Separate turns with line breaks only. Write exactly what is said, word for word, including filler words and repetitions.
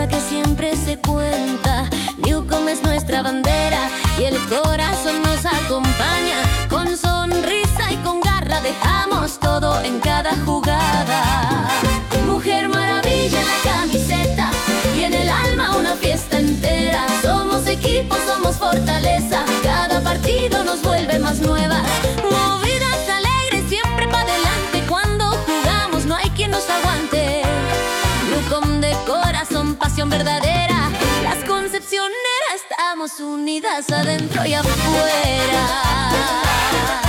que siempre se cuenta. Newcom es nuestra bandera y el corazón nos acompaña. Con sonrisa y con garra dejamos todo en cada jugada. Mujer maravilla en la camiseta y en el alma una fiesta entera. Somos equipo, somos fortaleza, cada partido nos vuelve más nuevas. Movidas alegres, siempre pa' adelante, cuando jugamos no hay quien nos aguante. Newcom de corazón, pasión verdadera, las concepcioneras estamos unidas adentro y afuera.